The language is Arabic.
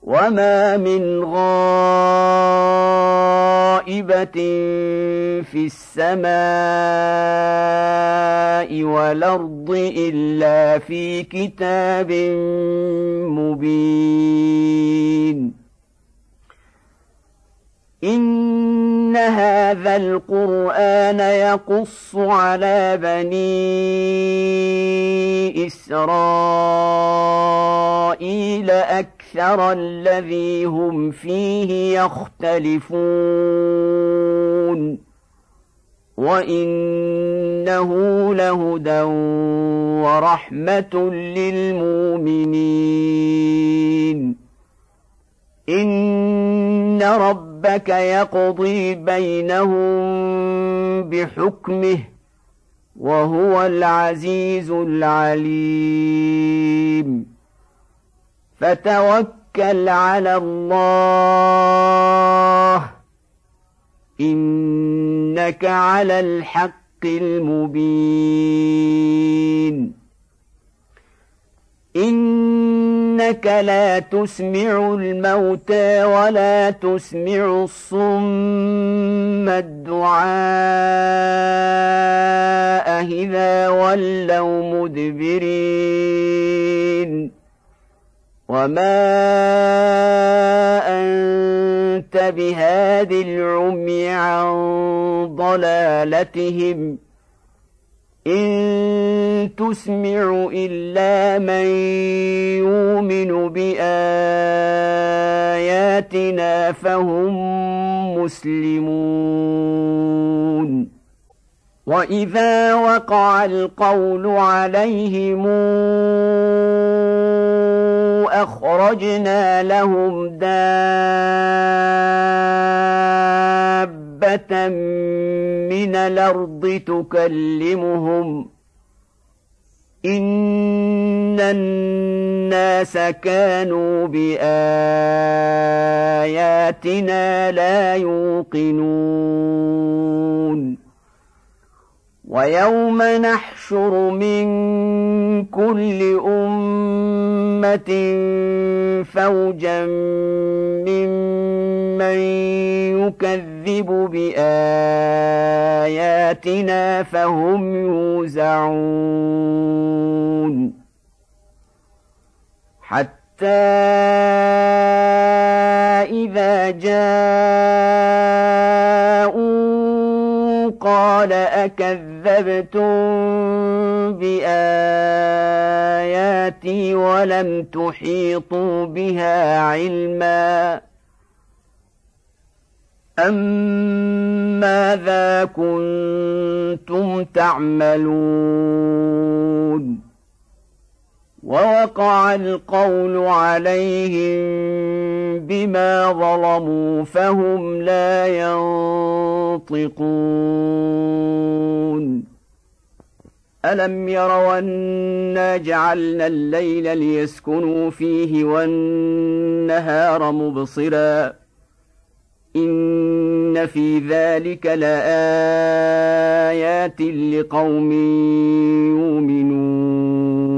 وما من غائبة في السماء والأرض إلا في كتاب مبين إن هذا القرآن يقص على بني إسرائيل أكثر الذي هم فيه يختلفون وإنه لهدى ورحمة للمؤمنين إن ربك يقضي بينهم بحكمه وهو العزيز العليم فتوكل على الله إنك على الحق المبين إنك لا تسمع الموتى ولا تسمع الصم الدعاء إذا ولوا مدبرين وما أنت بهاد العمي عن ضلالتهم إن تسمع إلا من يؤمن بآياتنا فهم مسلمون وإذا وقع القول عليهم أخرجنا لهم دابة من الأرض تكلمهم إن الناس كانوا بآياتنا لا يوقنون ويوم نحشر من كل أمة فوجا ممن يكذب بآياتنا فهم يوزعون حتى إذا جاءوا قال أكذبتم بآياتي ولم تحيطوا بها علما أم ماذا كنتم تعملون ووقع القول عليهم بما ظلموا فهم لا ينطقون ألم يروا أنا جعلنا الليل ليسكنوا فيه والنهار مبصرا إن في ذلك لآيات لقوم يؤمنون